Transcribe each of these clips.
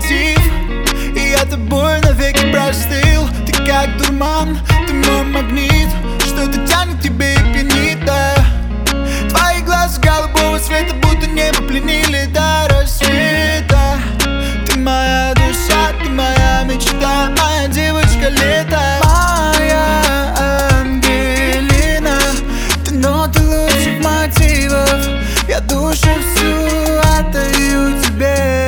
мотив, и я тобой навеки простыл. Ты как дурман, ты мой магнит, что-то тянет к тебе и пьянит, да. Твои глаза голубого цвета, будто небо пленили до рассвета. Ты моя душа, ты моя мечта, моя девочка лета. Моя Ангелина, ты ноты лучших мотивов, я душу всю отдаю тебе.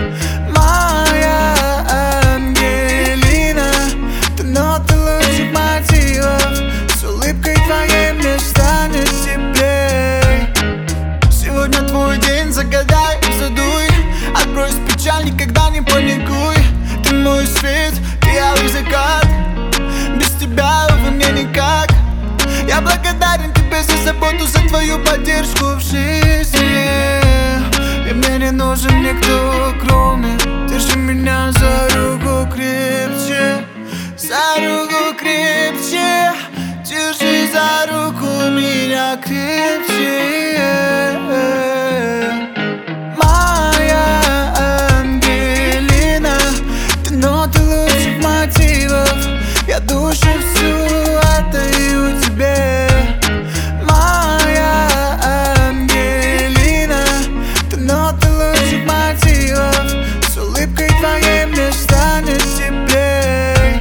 Моя Ангелина, ты ноты лучших мотивов, с улыбкой твоей мне станет теплей. Сегодня твой день, загадай, задуй, отбрось печаль, никогда не паникуй. Ты мой свет, ты алый закат, без тебя во мне никак. Я благодарен тебе за заботу, за твою поддержку в жизни. И мне не нужен никто, кроме. Держи меня за руку крепче, за руку крепче. Держи за руку меня крепче. Моя Ангелина, ты ноты лучших мотивов, я душу всю отдаю тебе. Моя Ангелина, ты ноты лучших мотивов, с улыбкой твоей мне станет теплей.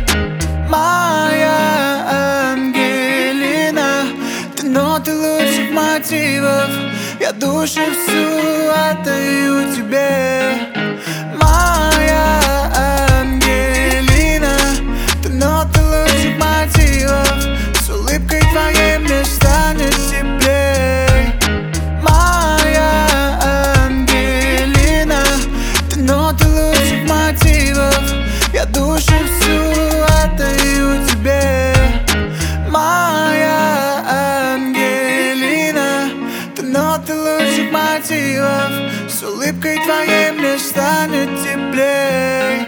Моя Ангелина, ты ноты лучших мотивов, я душу всю отдаю тебе. Моя Ангелина, ты ноты лучших мотивов, с улыбкой твоей мне станет теплей. Моя Ангелина, ты ноты лучших мотивов, я душу всю отдаю тебе. Моя Ангелина, ты ноты лучших мотивов, с улыбкой твоей мне станет теплей.